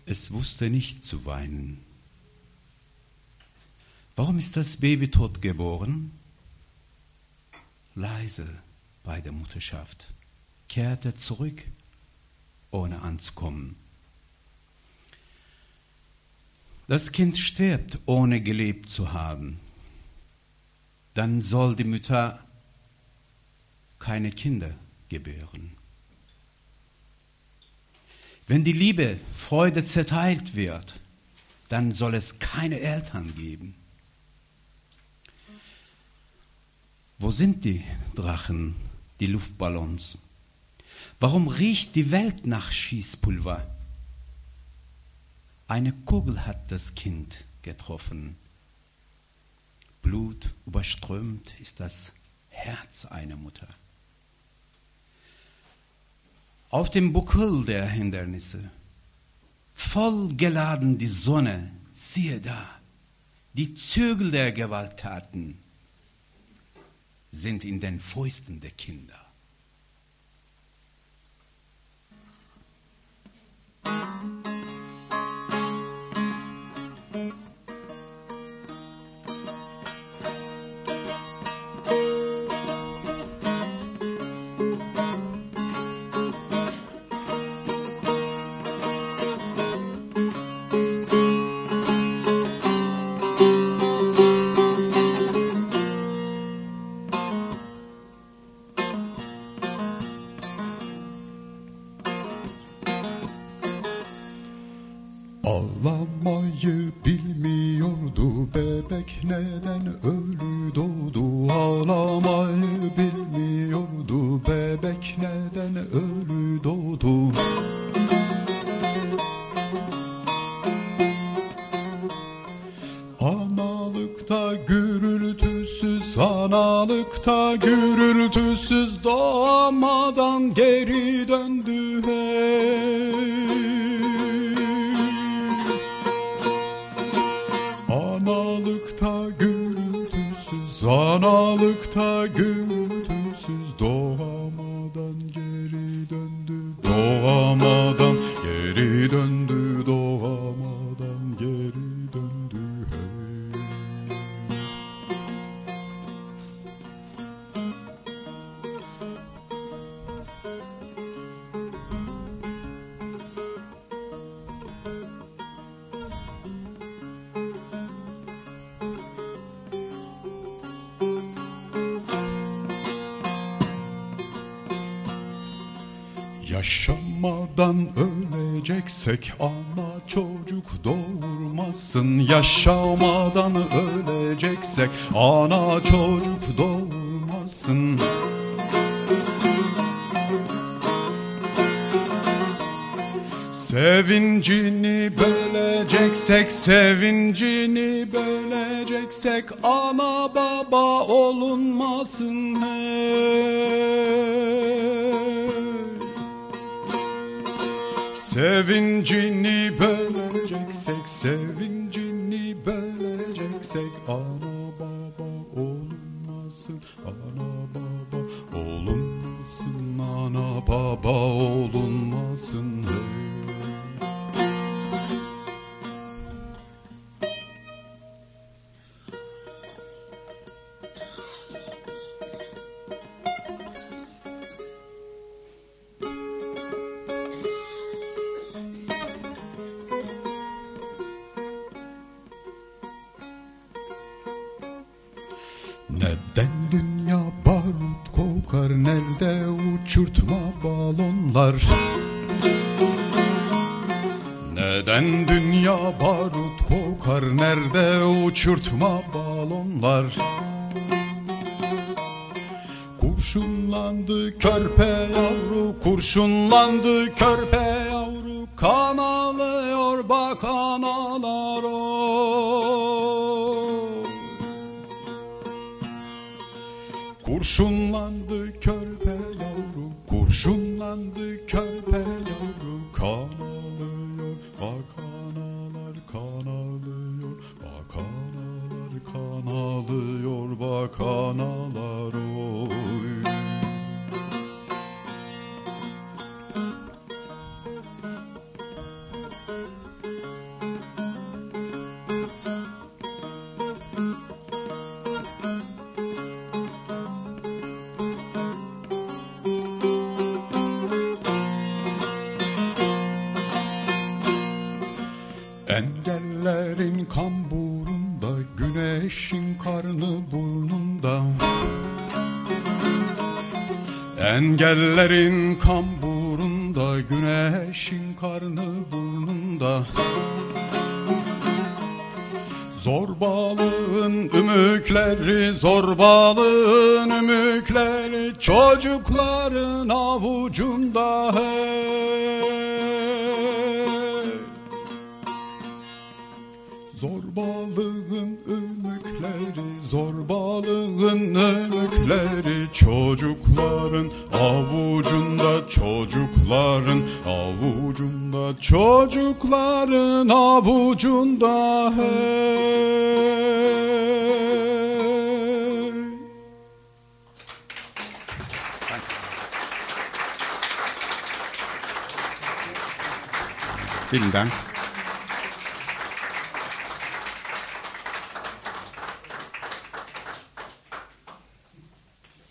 Es wusste nicht zu weinen. Warum ist das Baby tot geboren? Leise bei der Mutterschaft, kehrte zurück, ohne anzukommen. Das Kind stirbt, ohne gelebt zu haben. Dann soll die Mutter keine Kinder gebären. Wenn die Liebe, Freude zerteilt wird, dann soll es keine Eltern geben. Wo sind die Drachen, die Luftballons? Warum riecht die Welt nach Schießpulver? Eine Kugel hat das Kind getroffen. Blut überströmt ist das Herz einer Mutter. Auf dem Buckel der Hindernisse, voll geladen die Sonne, siehe da, die Zügel der Gewalttaten sind in den Fäusten der Kinder. Ağlamayı bilmiyordu bebek, neden ölü doğdu? Ağlamayı bilmiyordu bebek, neden ölü doğdu? Analıkta gürültüsüz, analıkta gürültüsüz doğmadan geri döndü hey. Analıkta gürültüsüz, analıkta gürültüsüz doğamadan geri döndü, doğamadan geri döndü, doğamadan geri döndü hey. Yaşamadan öleceksek ana çocuk doğurmasın. Yaşamadan öleceksek ana çocuk doğurmasın. Sevincini böleceksek, sevincini böleceksek ana baba olunmasın hey. Sevincini böleceksek, sevincini böleceksek ana baba olunmasın, ana baba olunmasın, ana baba olunmasın hey. Neden dünya barut kokar, nerede uçurtma balonlar? Neden dünya barut kokar, nerede uçurtma balonlar? Kurşunlandı körpe yavru, kurşunlandı körpe yavru, kan ağlıyor bak analar oy. Kurşunlandı körpe yavru, kurşunlandı körpe yavru, kan ağlıyor bak analar, kan ağlıyor bak analar, kan ağlıyor bak analar oy. Engellerin kamburunda, güneşin karnı burnunda. Engellerin kamburunda, güneşin karnı burnunda. Zorbalığın ümükleri, zorbalığın ümükleri çocukların avucunda. Hey. Zorbalığın ümükleri, zorbalığın ümükleri çocukların avucunda, çocukların avucunda, çocukların avucunda. Hey. Vielen Dank.